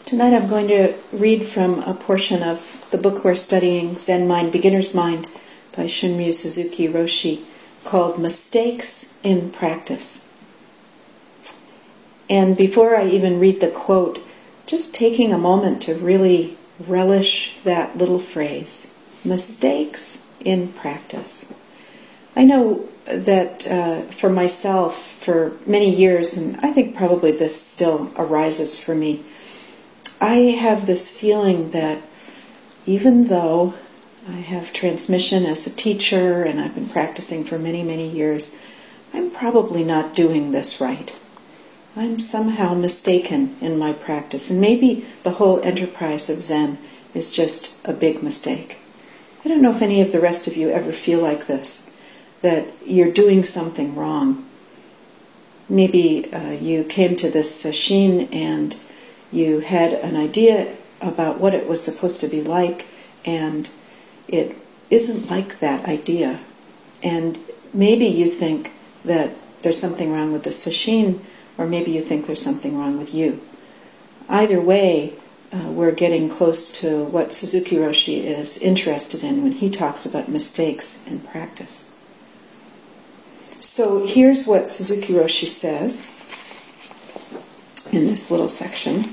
Tonight I'm going to read from a portion of the book we're studying, Zen Mind, Beginner's Mind, by Shunryu Suzuki Roshi, called Mistakes in Practice. And before I even read the quote, just taking a moment to really relish that little phrase, mistakes in practice. I know that for myself, for many years, and I think probably this still arises for me, I have this feeling that even though I have transmission as a teacher and I've been practicing for many, many years, I'm probably not doing this right. I'm somehow mistaken in my practice, and maybe the whole enterprise of Zen is just a big mistake. I don't know if any of the rest of you ever feel like this, that you're doing something wrong. Maybe you came to this sesshin and you had an idea about what it was supposed to be like, and it isn't like that idea. And maybe you think that there's something wrong with the sesshin, or maybe you think there's something wrong with you. Either way, we're getting close to what Suzuki Roshi is interested in when he talks about mistakes in practice. So here's what Suzuki Roshi says in this little section.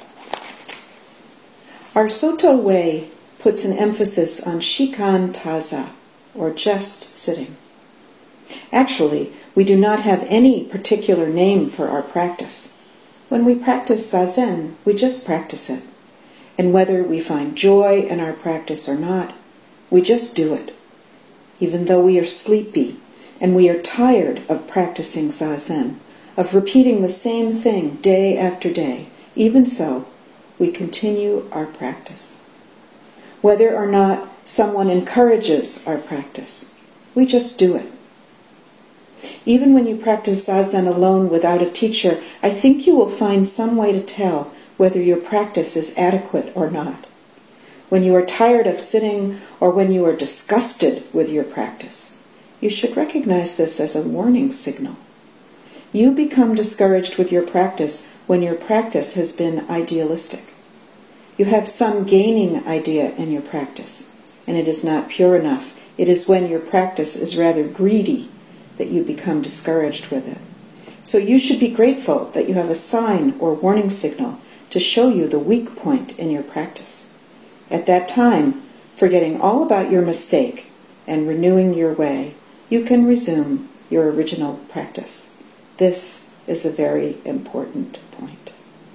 Our Soto way puts an emphasis on shikan taza, or just sitting. Actually, we do not have any particular name for our practice. When we practice zazen, we just practice it. And whether we find joy in our practice or not, we just do it. Even though we are sleepy and we are tired of practicing zazen, of repeating the same thing day after day, even so, we continue our practice. Whether or not someone encourages our practice, we just do it. Even when you practice zazen alone without a teacher, I think you will find some way to tell whether your practice is adequate or not. When you are tired of sitting or when you are disgusted with your practice, you should recognize this as a warning signal. You become discouraged with your practice when your practice has been idealistic. You have some gaining idea in your practice, and it is not pure enough. It is when your practice is rather greedy that you become discouraged with it. So you should be grateful that you have a sign or warning signal to show you the weak point in your practice. At that time, forgetting all about your mistake and renewing your way, you can resume your original practice. This is a very important point.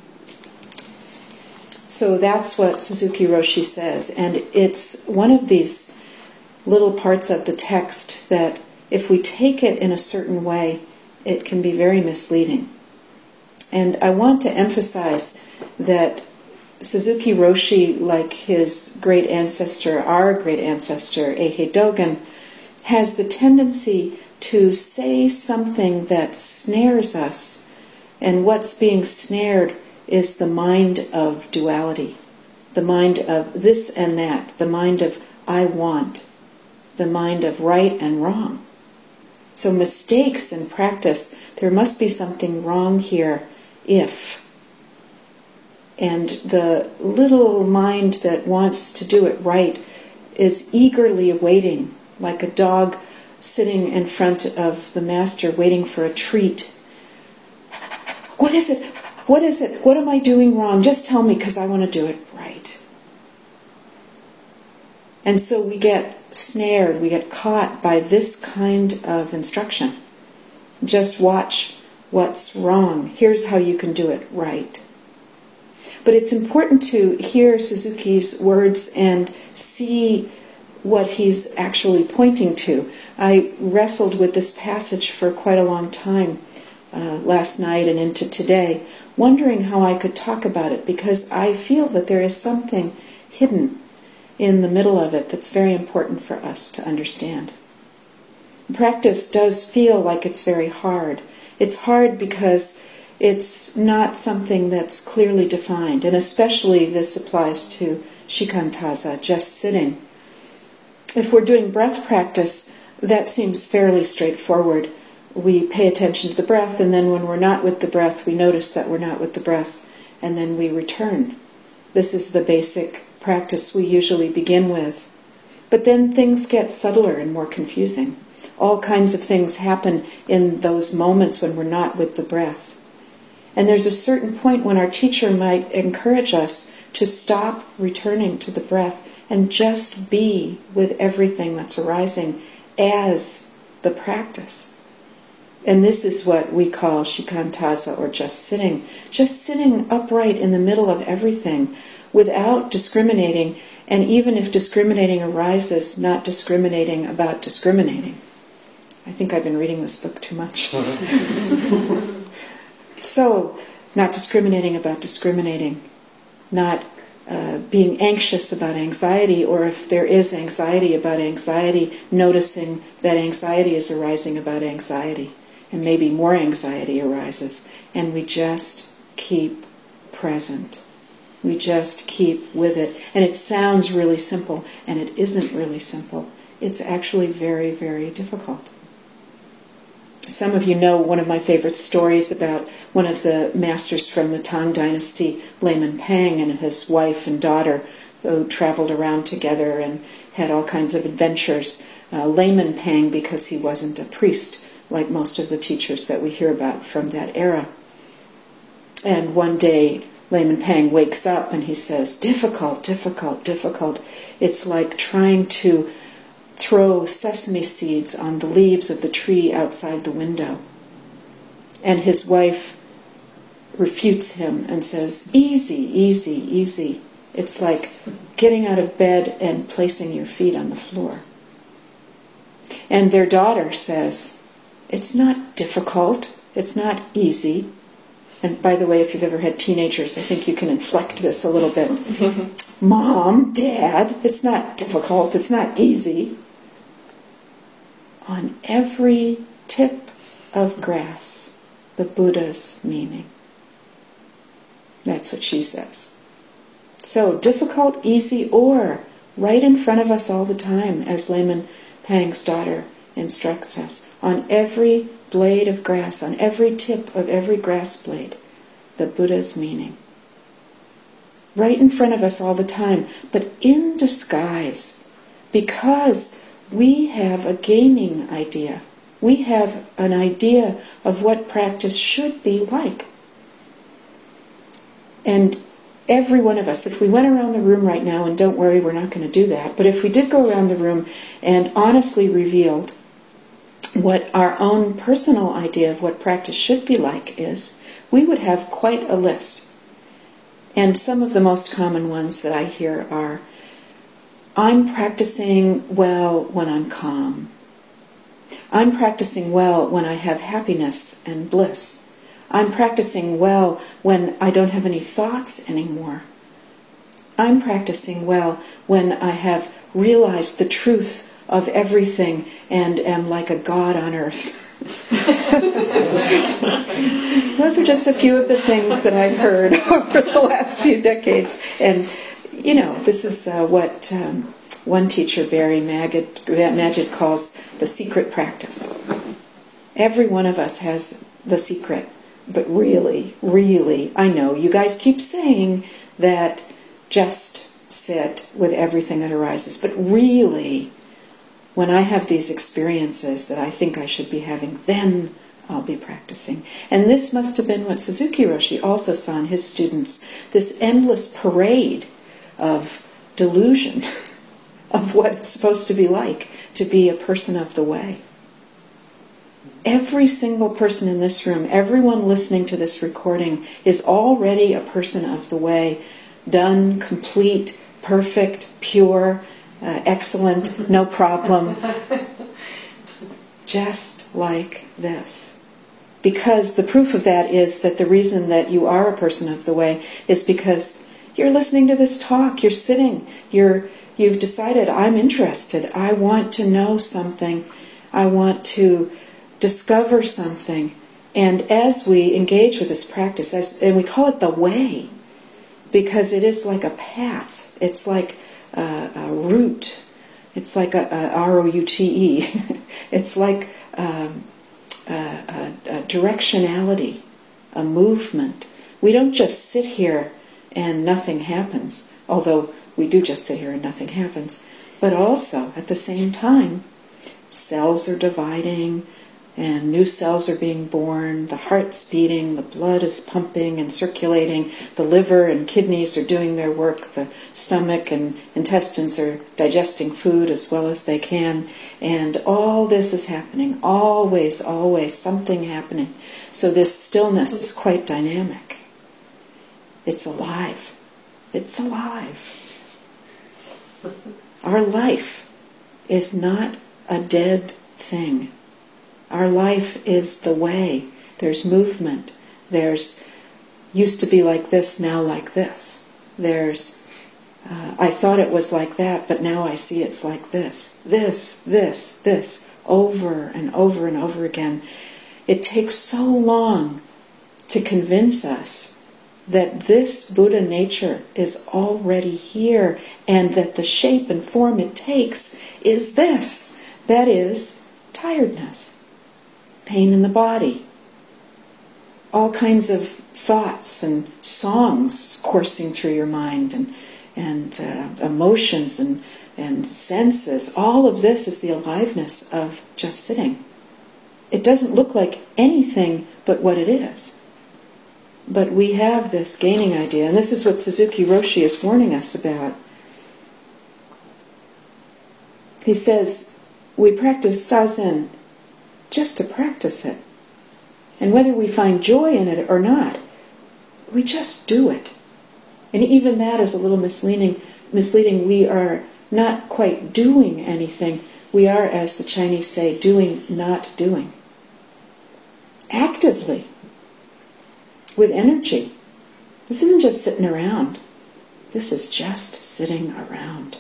So that's what Suzuki Roshi says, and it's one of these little parts of the text that if we take it in a certain way, it can be very misleading. And I want to emphasize that Suzuki Roshi, like his great ancestor, our great ancestor, Eihei Dogen, has the tendency to say something that snares us, and what's being snared is the mind of duality, the mind of this and that, the mind of I want, the mind of right and wrong. So mistakes in practice, there must be something wrong here if. And the little mind that wants to do it right is eagerly awaiting, like a dog sitting in front of the master waiting for a treat. What is it? What is it? What am I doing wrong? Just tell me, because I want to do it right. And so we get snared, we get caught by this kind of instruction. Just watch what's wrong. Here's how you can do it right. But it's important to hear Suzuki's words and see what he's actually pointing to. I wrestled with this passage for quite a long time last night and into today, wondering how I could talk about it, because I feel that there is something hidden in the middle of it that's very important for us to understand. Practice does feel like it's very hard. It's hard because it's not something that's clearly defined, and especially this applies to shikantaza, just sitting. If we're doing breath practice, that seems fairly straightforward. We pay attention to the breath, and then when we're not with the breath, we notice that we're not with the breath, and then we return This is the basic practice we usually begin with. But then things get subtler and more confusing. All kinds of things happen in those moments when we're not with the breath. And there's a certain point when our teacher might encourage us to stop returning to the breath and just be with everything that's arising as the practice. And this is what we call shikantaza, or just sitting upright in the middle of everything without discriminating, and even if discriminating arises, not discriminating about discriminating. I think I've been reading this book too much. So, not discriminating about discriminating, not being anxious about anxiety, or if there is anxiety about anxiety, noticing that anxiety is arising about anxiety, and maybe more anxiety arises, and we just keep present. We just keep with it. And it sounds really simple, and it isn't really simple. It's actually very, very difficult. Some of you know one of my favorite stories about one of the masters from the Tang Dynasty, Layman Pang, and his wife and daughter, who traveled around together and had all kinds of adventures. Layman Pang, because he wasn't a priest, like most of the teachers that we hear about from that era. And one day, Layman Pang wakes up and he says, difficult, difficult, difficult. It's like trying to throw sesame seeds on the leaves of the tree outside the window. And his wife refutes him and says, easy, easy, easy. It's like getting out of bed and placing your feet on the floor. And their daughter says, it's not difficult, it's not easy. And by the way, if you've ever had teenagers, I think you can inflect this a little bit. Mom, Dad, it's not difficult, it's not easy. On every tip of grass, the Buddha's meaning. That's what she says. So, difficult, easy, or right in front of us all the time, as Layman Pang's daughter instructs us. On every blade of grass, on every tip of every grass blade, the Buddha's meaning. Right in front of us all the time, but in disguise, because we have a gaining idea. We have an idea of what practice should be like. And every one of us, if we went around the room right now, and don't worry, we're not going to do that, but if we did go around the room and honestly revealed what our own personal idea of what practice should be like is, we would have quite a list. And some of the most common ones that I hear are, I'm practicing well when I'm calm. I'm practicing well when I have happiness and bliss. I'm practicing well when I don't have any thoughts anymore. I'm practicing well when I have realized the truth of everything and am like a god on earth. Those are just a few of the things that I've heard over the last few decades. And this is what one teacher, Barry Magid, calls the secret practice. Every one of us has the secret. But really, really, I know you guys keep saying that just sit with everything that arises. But really, when I have these experiences that I think I should be having, then I'll be practicing. And this must have been what Suzuki Roshi also saw in his students, this endless parade of delusion of what it's supposed to be like to be a person of the way. Every single person in this room, everyone listening to this recording is already a person of the way, done, complete, perfect, pure, excellent, no problem. Just like this. Because the proof of that is that the reason that you are a person of the way is because you're listening to this talk, you're sitting, you've decided, I'm interested, I want to know something, I want to discover something. And as we engage with this practice, and we call it the way, because it is like a path, it's like a route, it's like a R-O-U-T-E, it's like a directionality, a movement. We don't just sit here and nothing happens, although we do just sit here and nothing happens. But also, at the same time, cells are dividing, and new cells are being born, the heart's beating, the blood is pumping and circulating, the liver and kidneys are doing their work, the stomach and intestines are digesting food as well as they can, and all this is happening, always something happening. So this stillness is quite dynamic. It's alive. It's alive. Our life is not a dead thing. Our life is the way. There's movement. There's used to be like this, now like this. There's I thought it was like that, but now I see it's like this. This, over and over and over again. It takes so long to convince us that this Buddha nature is already here and that the shape and form it takes is this. That is tiredness. Pain in the body, all kinds of thoughts and songs coursing through your mind and emotions and senses. All of this is the aliveness of just sitting. It doesn't look like anything but what it is. But we have this gaining idea, and this is what Suzuki Roshi is warning us about. He says, we practice Zazen just to practice it. And whether we find joy in it or not, we just do it. And even that is a little misleading. We are not quite doing anything. We are, as the Chinese say, doing, not doing. Actively. With energy. This isn't just sitting around. This is just sitting around.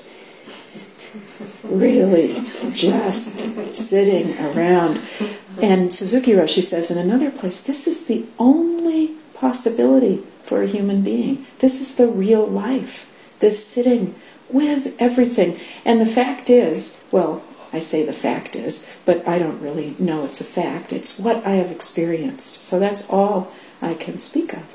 Really, just sitting around. And Suzuki Roshi says in another place, this is the only possibility for a human being. This is the real life. This sitting with everything. And the fact is, well, I say the fact is, but I don't really know it's a fact. It's what I have experienced. So that's all I can speak of.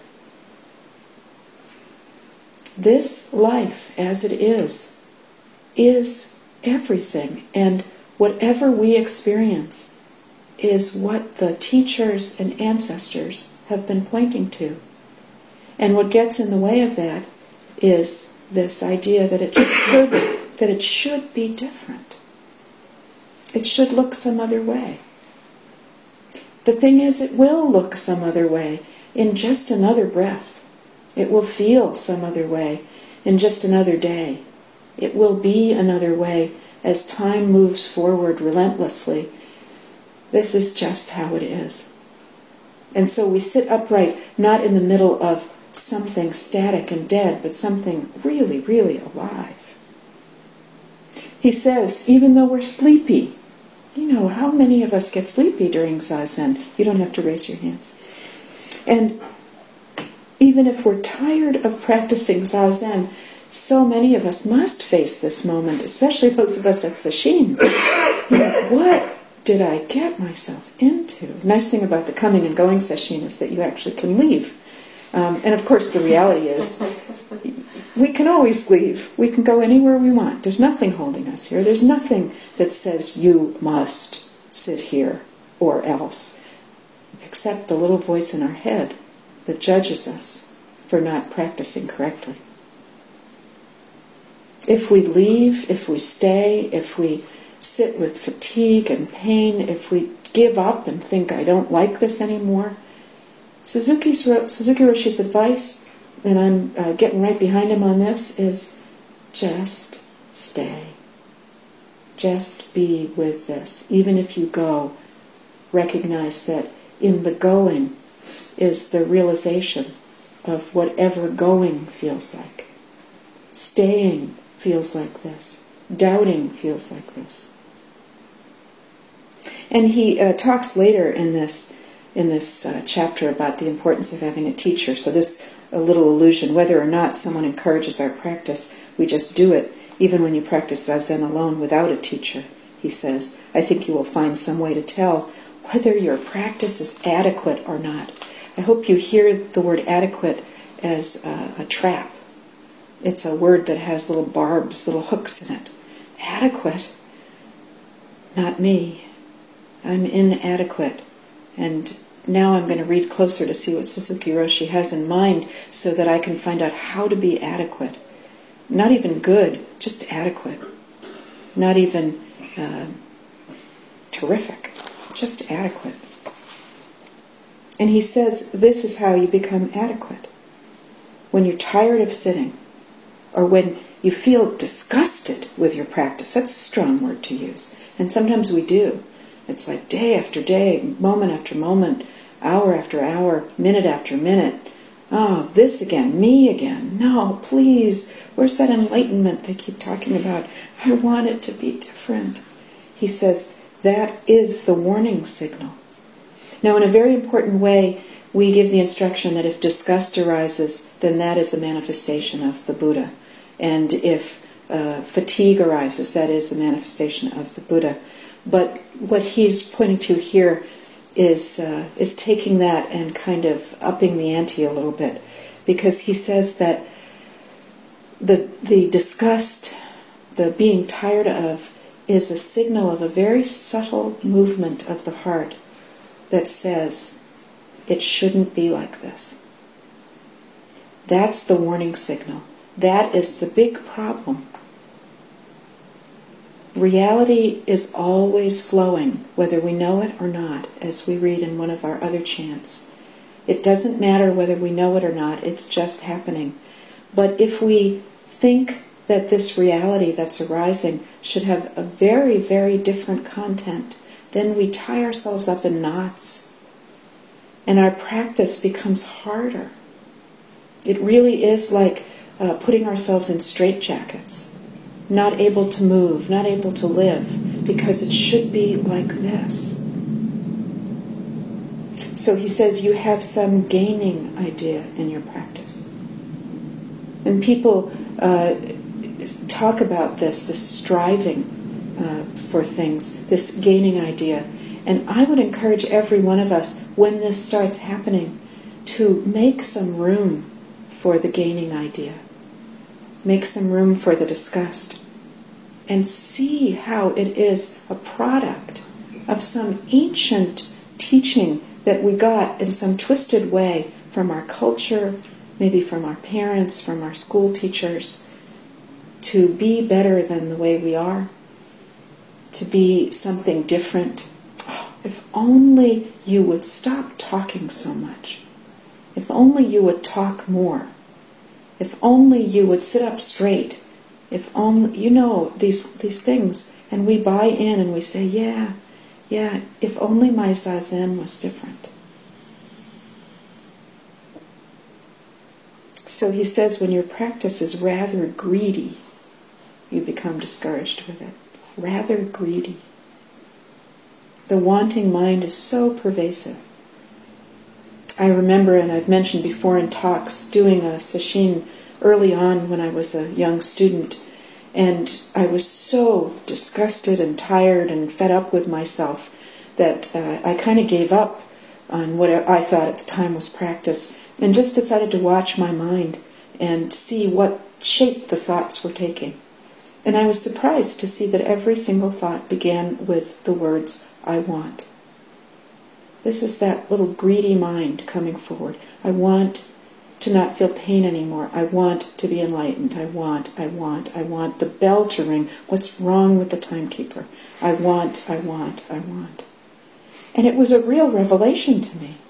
This life as it is everything, and whatever we experience is what the teachers and ancestors have been pointing to. And what gets in the way of that is this idea that it should be different. It should look some other way. The thing is, it will look some other way in just another breath. It will feel some other way in just another day. It will be another way as time moves forward relentlessly. This is just how it is. And so we sit upright, not in the middle of something static and dead, but something really, really alive. He says, even though we're sleepy, how many of us get sleepy during Zazen? You don't have to raise your hands. And even if we're tired of practicing Zazen, so many of us must face this moment, especially those of us at Sesshin. What did I get myself into? The nice thing about the coming and going Sesshin is that you actually can leave. And of course the reality is, we can always leave. We can go anywhere we want. There's nothing holding us here. There's nothing that says you must sit here or else, except the little voice in our head that judges us for not practicing correctly. If we leave, if we stay, if we sit with fatigue and pain, if we give up and think, I don't like this anymore, Suzuki Roshi's advice, and I'm getting right behind him on this, is just stay. Just be with this. Even if you go, recognize that in the going is the realization of whatever going feels like. Staying feels like this. Doubting feels like this. And he talks later in this chapter about the importance of having a teacher. So this a little illusion, whether or not someone encourages our practice, we just do it. Even when you practice Zazen alone without a teacher, he says, I think you will find some way to tell whether your practice is adequate or not. I hope you hear the word adequate as a trap. It's a word that has little barbs, little hooks in it. Adequate. Not me. I'm inadequate. And now I'm going to read closer to see what Suzuki Roshi has in mind so that I can find out how to be adequate. Not even good, just adequate. Not even terrific, just adequate. And he says this is how you become adequate. When you're tired of sitting, or when you feel disgusted with your practice, that's a strong word to use. And sometimes we do. It's like day after day, moment after moment, hour after hour, minute after minute. Oh, this again, me again. No, please, where's that enlightenment they keep talking about? I want it to be different. He says that is the warning signal. Now, in a very important way, we give the instruction that if disgust arises, then that is a manifestation of the Buddha. And if fatigue arises, that is a manifestation of the Buddha. But what he's pointing to here is taking that and kind of upping the ante a little bit, because he says that the disgust, the being tired of, is a signal of a very subtle movement of the heart that says it shouldn't be like this. That's the warning signal. That is the big problem. Reality is always flowing, whether we know it or not, as we read in one of our other chants. It doesn't matter whether we know it or not, it's just happening. But if we think that this reality that's arising should have a very, very different content, then we tie ourselves up in knots. And our practice becomes harder. It really is like putting ourselves in straitjackets. Not able to move, not able to live, because it should be like this. So he says you have some gaining idea in your practice. And people talk about this striving for things, this gaining idea. And I would encourage every one of us, when this starts happening, to make some room for the gaining idea. Make some room for the disgust. And see how it is a product of some ancient teaching that we got in some twisted way from our culture, maybe from our parents, from our school teachers, to be better than the way we are, to be something different. Oh, if only you would stop talking so much. If only you would talk more. If only you would sit up straight. If only, these things, and we buy in and we say, yeah, if only my zazen was different. So he says when your practice is rather greedy, you become discouraged with it. Rather greedy. The wanting mind is so pervasive. I remember, and I've mentioned before in talks, doing a sesshin early on when I was a young student, and I was so disgusted and tired and fed up with myself that I kind of gave up on what I thought at the time was practice and just decided to watch my mind and see what shape the thoughts were taking. And I was surprised to see that every single thought began with the words, I want. This is that little greedy mind coming forward. I want to not feel pain anymore. I want to be enlightened. I want the bell to ring. What's wrong with the timekeeper? I want. And it was a real revelation to me.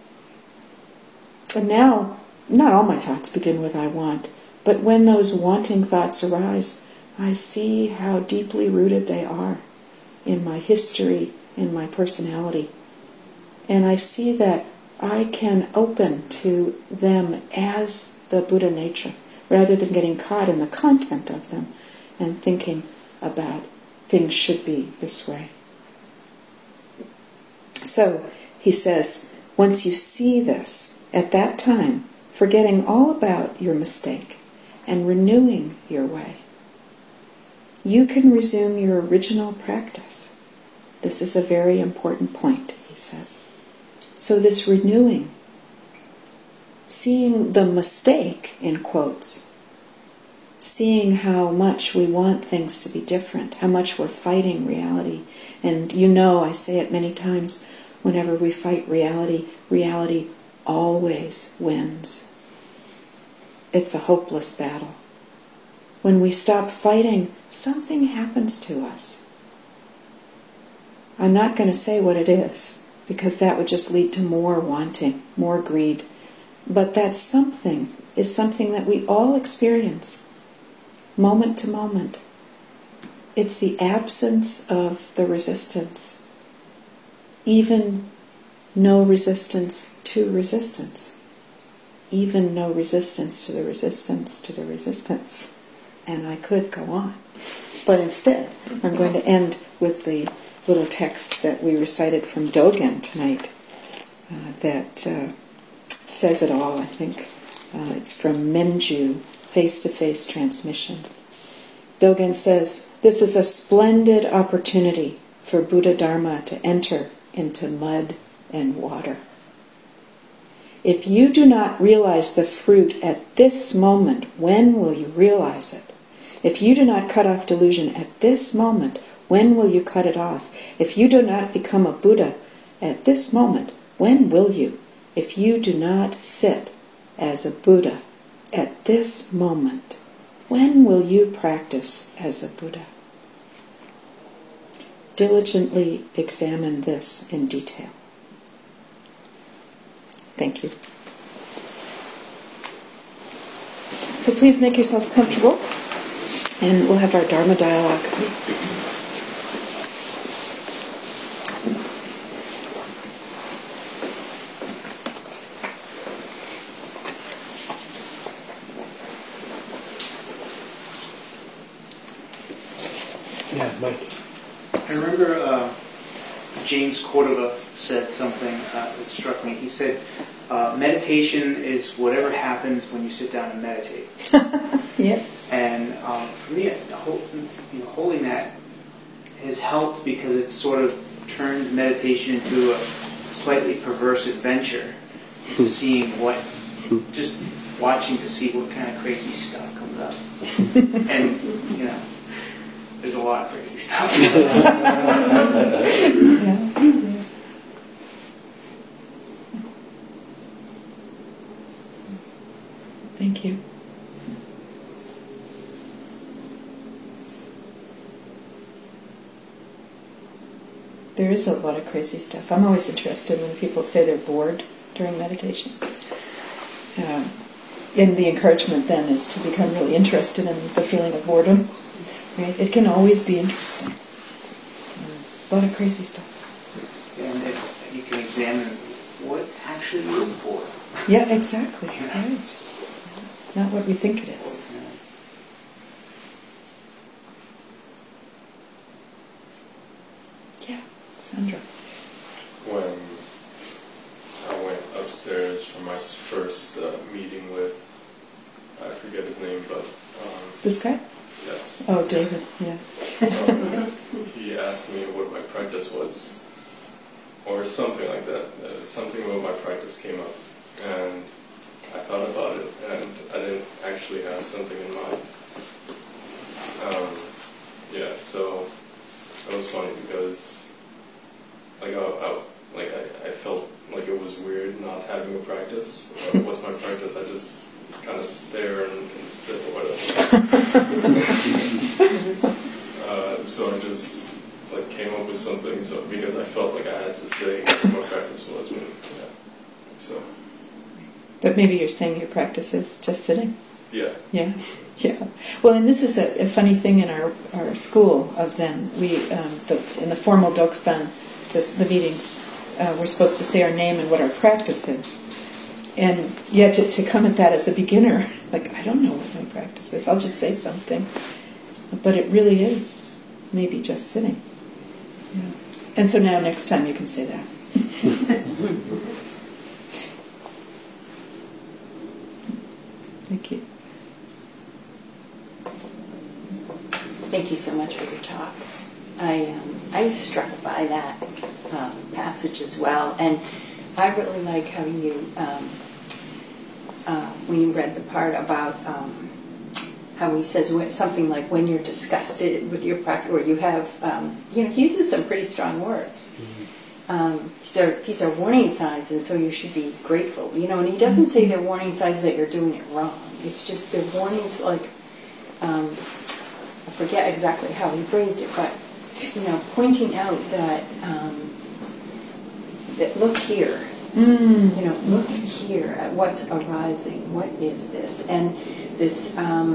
And now, not all my thoughts begin with I want, but when those wanting thoughts arise, I see how deeply rooted they are in my history, in my personality. And I see that I can open to them as the Buddha nature, rather than getting caught in the content of them and thinking about things should be this way. So, he says, once you see this, at that time, forgetting all about your mistake and renewing your way, you can resume your original practice. This is a very important point, he says. So this renewing, seeing the mistake, in quotes, seeing how much we want things to be different, how much we're fighting reality. And I say it many times, whenever we fight reality, reality always wins. It's a hopeless battle. When we stop fighting, something happens to us. I'm not going to say what it is, because that would just lead to more wanting, more greed. But that something is something that we all experience, moment to moment. It's the absence of the resistance. Even no resistance to resistance. Even no resistance to the resistance to the resistance. And I could go on. But instead, I'm going to end with the little text that we recited from Dogen tonight that says it all, I think. It's from Menju, Face-to-Face Transmission. Dogen says, "This is a splendid opportunity for Buddha Dharma to enter into mud and water. If you do not realize the fruit at this moment, when will you realize it? If you do not cut off delusion at this moment, when will you cut it off? If you do not become a Buddha at this moment, when will you? If you do not sit as a Buddha at this moment, when will you practice as a Buddha?" Diligently examine this in detail. Thank you. So please make yourselves comfortable, and we'll have our Dharma dialogue. Yeah, Mike. I remember James Cordova said something that struck me. He said, meditation is whatever happens when you sit down and meditate. Yes. And for me, holding that has helped because it's sort of turned meditation into a slightly perverse adventure, into seeing just watching to see what kind of crazy stuff comes up. And, there's a lot of crazy stuff. Yeah. Thank you. There is a lot of crazy stuff. I'm always interested when people say they're bored during meditation. And the encouragement then is to become really interested in the feeling of boredom. Right? It can always be interesting. A lot of crazy stuff. And if you can examine what actually is boredom. Yeah, exactly. Right. Not what we think it is. Yeah, Sandra. When I went upstairs for my first meeting with, I forget his name, but... This guy? Yes. Oh, David, yeah. He asked me what my practice was, or something like that. Something about my practice came up, and I thought about it, and I didn't actually have something in mind. So it was funny because I felt like it was weird not having a practice. What's my practice? I just kind of stare and sit or whatever. So I just came up with something. So because I felt like I had to say what my practice was. So. But maybe you're saying your practice is just sitting. Yeah. Yeah. Yeah. Well, and this is a funny thing in our school of Zen. We in the formal Dokusan, the meetings, we're supposed to say our name and what our practice is. And yet to come at that as a beginner, I don't know what my practice is. I'll just say something. But it really is maybe just sitting. Yeah. And so now next time you can say that. Thank you. Thank you so much for your talk. I was struck by that passage as well, and I really like how you when you read the part about how he says something like when you're disgusted with your practice, or you have, he uses some pretty strong words. These are warning signs, and so you should be grateful. And he doesn't say they're warning signs that you're doing it wrong. It's just they're warnings like, I forget exactly how he phrased it, but pointing out that look here. Look here at what's arising. What is this? And this,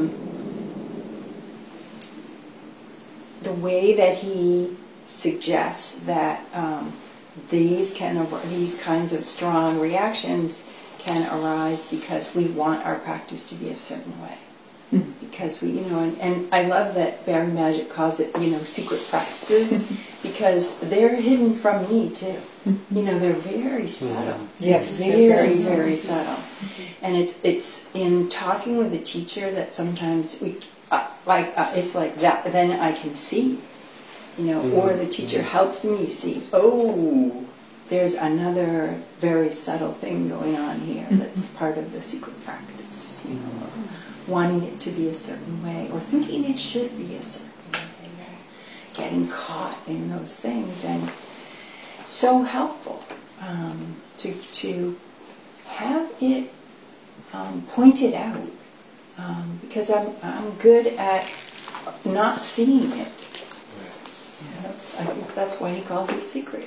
the way that he suggests that these kinds of strong reactions can arise because we want our practice to be a certain way. Because we, and I love that Barry Magic calls it, secret practices, because they're hidden from me too. They're very subtle. Yes, very, very subtle. And it's in talking with a teacher that sometimes it's like that. Then I can see, or the teacher helps me see. Oh, there's another very subtle thing going on here that's part of the secret practice. Wanting it to be a certain way, or thinking it should be a certain way, getting caught in those things, and so helpful to have it pointed out, because I'm good at not seeing it. I think that's why he calls it secret.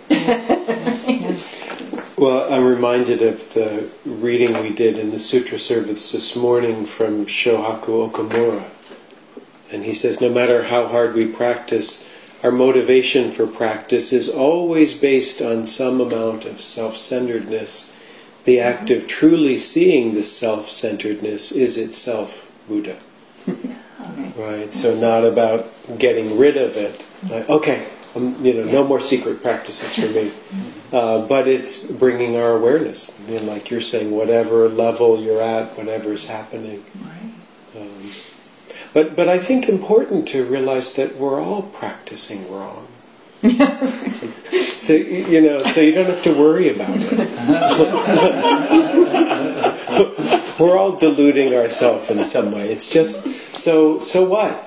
Well, I'm reminded of the reading we did in the Sutra service this morning from Shohaku Okamura. And he says, no matter how hard we practice, our motivation for practice is always based on some amount of self-centeredness. The act of truly seeing this self-centeredness is itself Buddha. Right? So not about getting rid of it. Like, okay, no more secret practices for me. But it's bringing our awareness. Like you're saying, whatever level you're at, whatever's happening. But I think important to realize that we're all practicing wrong. So you don't have to worry about it. We're all deluding ourselves in some way. It's just so what?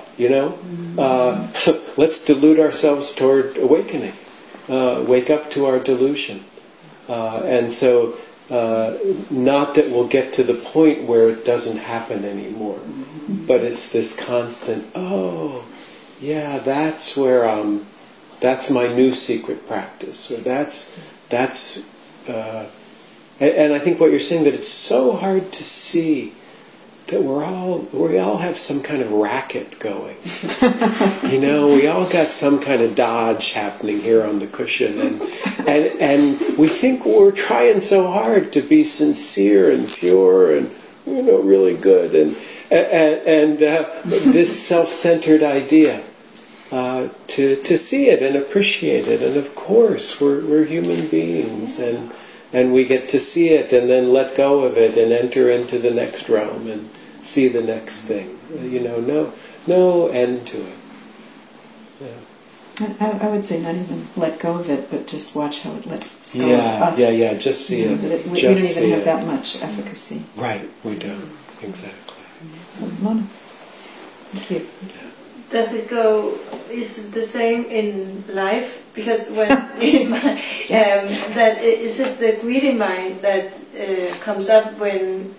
Let's delude ourselves toward awakening. Wake up to our delusion. And so, not that we'll get to the point where it doesn't happen anymore, but it's this constant, that's where that's my new secret practice, or that's and I think what you're saying, that it's so hard to see that we all have some kind of racket going. We all got some kind of dodge happening here on the cushion, and we think we're trying so hard to be sincere and pure and really good, and this self-centered idea to see it and appreciate it, and of course we're human beings, and we get to see it and then let go of it and enter into the next realm and see the next thing. No end to it. Yeah. I would say not even let go of it, but just watch how it lets go of us. Yeah, just see it. We don't even have that much efficacy. Right, we don't. Exactly. So, Mona, thank you. Does it go, is it the same in life? Because when that is it the greedy mind that comes up when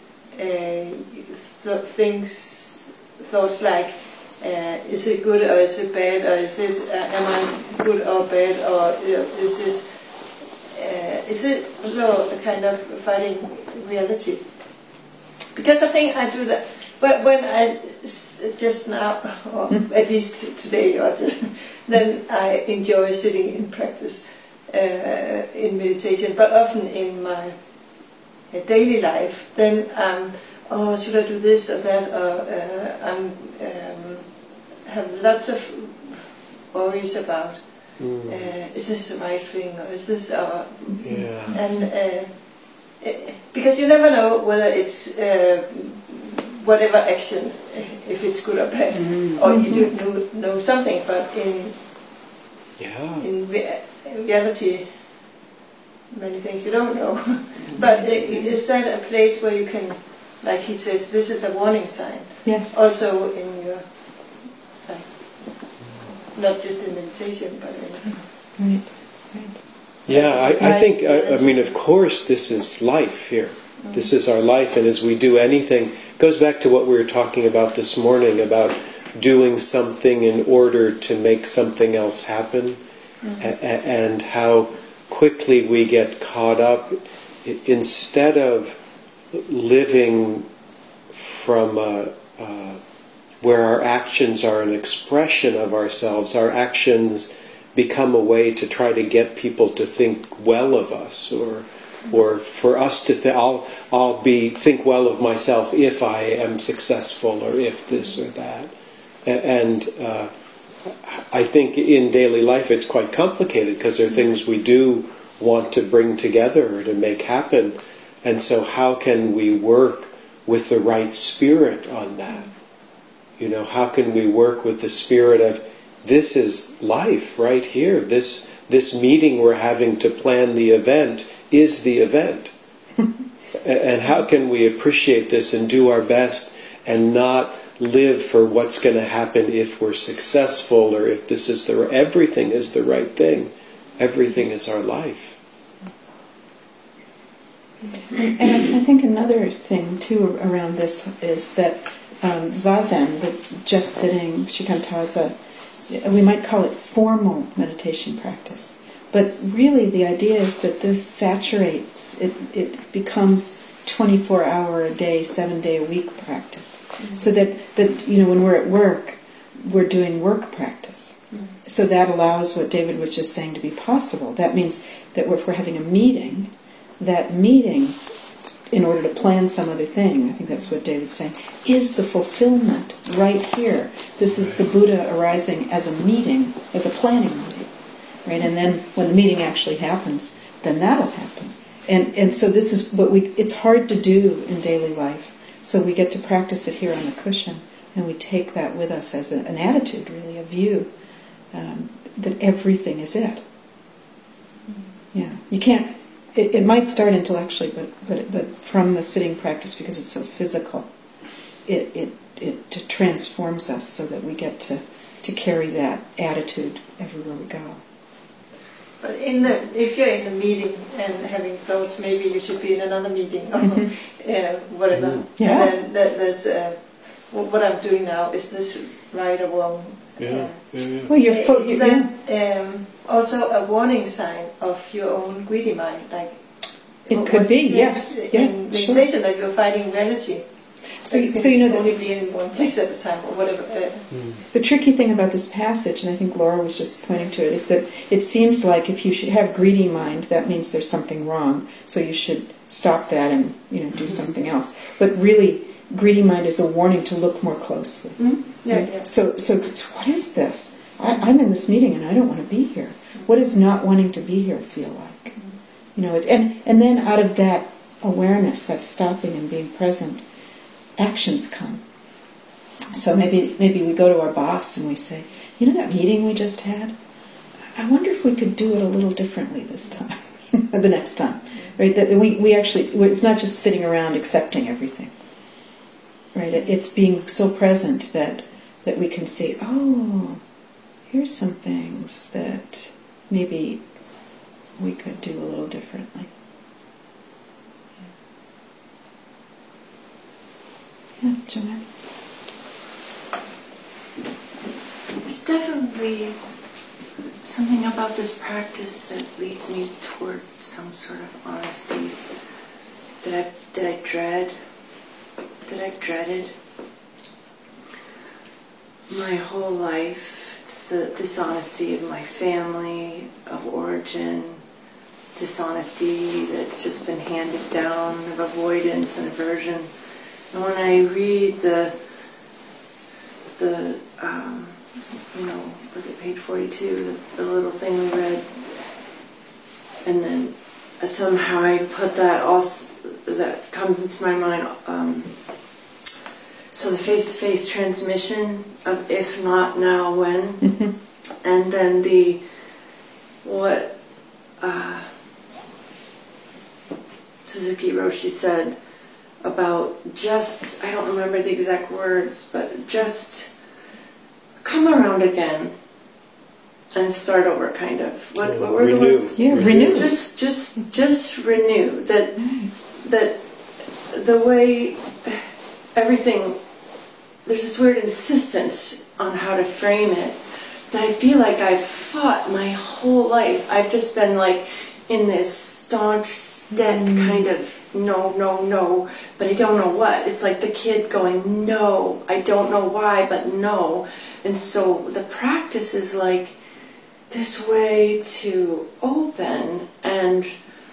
thoughts like, is it good or is it bad, or is it am I good or bad, or is it also a kind of fighting reality? Because I think I do that. But when I just now, or at least today, then I enjoy sitting in practice in meditation. But often in my daily life, then should I do this or that? Or have lots of worries about is this the right thing, or is this and because you never know whether it's whatever action, if it's good or bad, or you do know something, but in reality, many things you don't know. But is that a place where you can like he says, this is a warning sign. Yes. Also in your, like, not just in meditation, but in... Right. Yeah, I think, I mean, of course, this is life here. This is our life, and as we do anything, it goes back to what we were talking about this morning, about doing something in order to make something else happen, and how quickly we get caught up. Instead of living from where our actions are an expression of ourselves, our actions become a way to try to get people to think well of us, or for us to I'll think well of myself if I am successful, or if this or that. And I think in daily life it's quite complicated, because there are things we do want to bring together or to make happen. And so how can we work with the right spirit on that? You know, how can we work with the spirit of, this is life right here. This meeting we're having to plan the event is the event. And how can we appreciate this and do our best and not live for what's going to happen if we're successful, or if this is everything is the right thing. Everything is our life. And I think another thing too around this is that zazen, the just sitting, shikantaza, we might call it formal meditation practice. But really the idea is that this saturates, it becomes 24-hour a day, 7-day a week practice. Mm-hmm. So that when we're at work, we're doing work practice. Mm-hmm. So that allows what David was just saying to be possible. That means that if we're having a meeting, that meeting, in order to plan some other thing, I think that's what David's saying, is the fulfillment right here. This is the Buddha arising as a meeting, as a planning meeting. Right? And then when the meeting actually happens, then that'll happen. And so this is what it's hard to do in daily life. So we get to practice it here on the cushion, and we take that with us as an attitude, really, a view, that everything is it. Yeah. You can't, it might start intellectually, but from the sitting practice, because it's so physical, it transforms us so that we get to carry that attitude everywhere we go. But if you're in the meeting and having thoughts, maybe you should be in another meeting or whatever. Mm-hmm. Yeah. And then there's what I'm doing now, is this right or wrong? Yeah. Well, is that also a warning sign of your own greedy mind? Like it could be, yes. In meditation, that you're fighting reality. So you know only be in one place at a time, or whatever. The tricky thing about this passage, and I think Laura was just pointing to it, is that it seems like if you should have greedy mind, that means there's something wrong. So you should stop that and do something else. But really, greedy mind is a warning to look more closely. Mm-hmm. Yeah, right? So what is this? I'm in this meeting and I don't want to be here. What does not wanting to be here feel like? It's and then out of that awareness, that stopping and being present, actions come. So maybe we go to our boss and we say, that meeting we just had, I wonder if we could do it a little differently this time, or the next time, right? That we actually, it's not just sitting around accepting everything, right? It's being so present that we can see, oh, here's some things that maybe we could do a little differently. Yeah, Joanne? There's definitely something about this practice that leads me toward some sort of honesty that I dreaded my whole life. It's the dishonesty of my family of origin, dishonesty that's just been handed down, of avoidance and aversion. And when I read the was it page 42, the little thing we read, and then somehow I put that also, that comes into my mind, so the face-to-face transmission of if not now, when, mm-hmm. And then what Suzuki Roshi said, about just, I don't remember the exact words, but just come around again and start over, kind of. What were the words? Yeah, renew. Just renew. That the way everything, there's this weird insistence on how to frame it that I feel like I've fought my whole life. I've just been like in this staunch, kind of no, but I don't know what. It's like the kid going, no, I don't know why, but no. And so the practice is like this way to open and,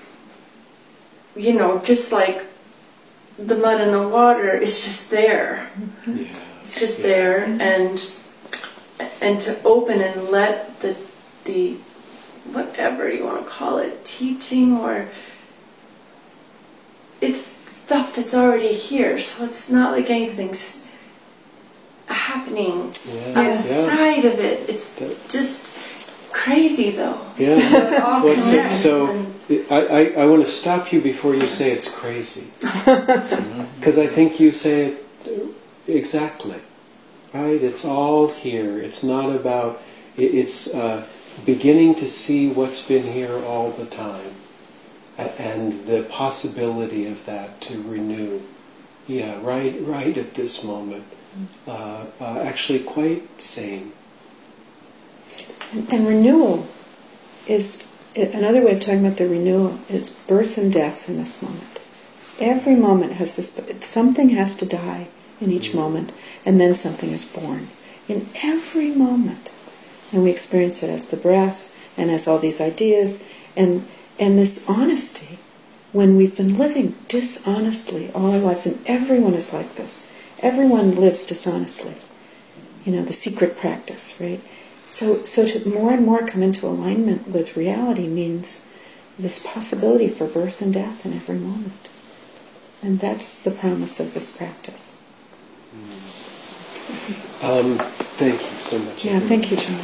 just like the mud and the water is just there. Yeah. It's just there, and to open and let the whatever you want to call it, teaching, or it's stuff that's already here, so it's not like anything's happening outside of it. It's just crazy, though. Yeah. It all connects, I want to stop you before you say it's crazy, because I think you say it exactly. Right? It's all here. It's not about. It's beginning to see what's been here all the time, and the possibility of that to renew. Yeah, right at this moment. Actually, quite sane. And renewal is another way of talking about the renewal is birth and death in this moment. Every moment has this. Something has to die in each moment, and then something is born in every moment. And we experience it as the breath and as all these ideas and this honesty when we've been living dishonestly all our lives, and everyone is like this. Everyone lives dishonestly. The secret practice, right? So to more and more come into alignment with reality means this possibility for birth and death in every moment. And that's the promise of this practice. Thank you so much. Yeah, thank you, John.